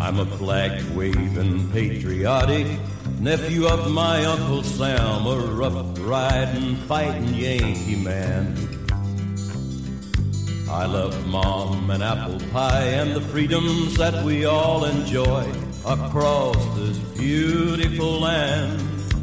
I'm a flag-waving, patriotic nephew of my Uncle Sam, a rough-riding, fighting Yankee man. I love Mom and apple pie and the freedoms that we all enjoy across this beautiful land.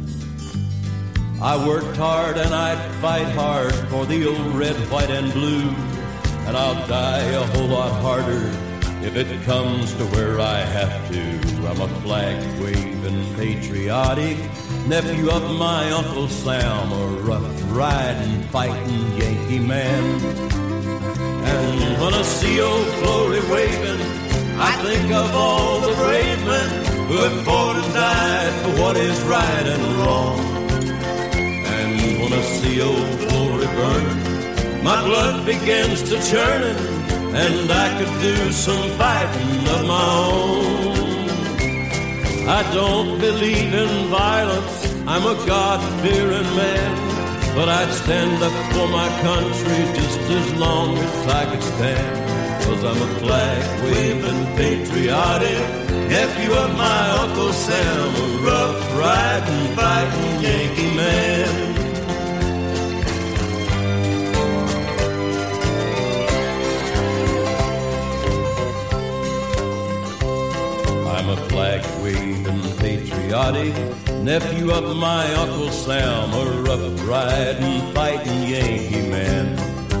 I worked hard and I'd fight hard for the old red, white, and blue, and I'll die a whole lot harder if it comes to where I have to. I'm a flag-waving, patriotic nephew of my Uncle Sam, a rough-riding, fighting Yankee man. And when I see old glory waving, I think of all the brave men who have fought and died for what is right and wrong. And when I see old glory burning, my blood begins to churning, and I could do some fighting of my own. I don't believe in violence, I'm a God-fearing man, but I'd stand up for my country just as long as I could stand. 'Cause I'm a flag-waving, patriotic nephew of my Uncle Sam, a rough-riding, fighting Yankee man. I'm a flag-waving, patriotic nephew of my Uncle Sam, a rough-riding, fighting Yankee man.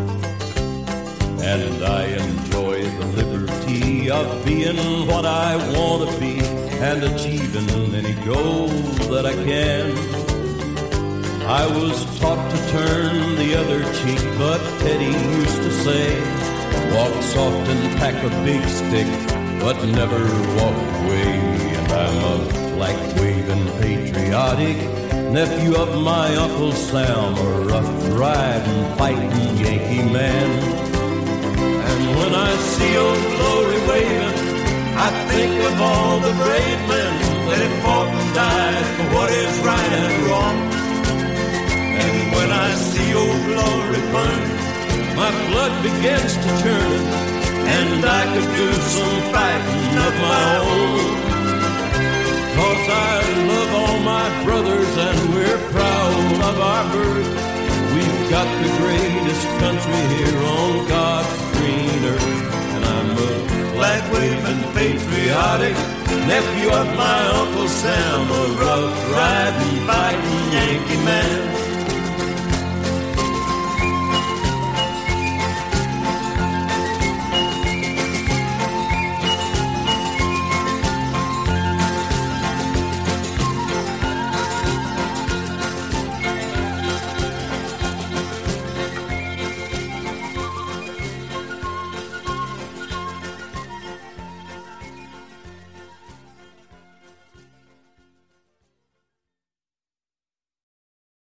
And I enjoy the liberty of being what I want to be and achieving any goal that I can. I was taught to turn the other cheek, but Teddy used to say, walk soft and pack a big stick, but never walk away. And I'm a flag-waving, patriotic nephew of my Uncle Sam, a rough-riding, fighting Yankee man. And when I see old glory waving, I think of all the brave men that have fought and died for what is right and wrong. And when I see old glory burning, my blood begins to turn, and I could do some fighting of my own. 'Cause I love all my brothers and we're proud of our birth. We've got the greatest country here on God's green earth. And I'm a flag-waving, patriotic nephew of my Uncle Sam, a rough-riding, fighting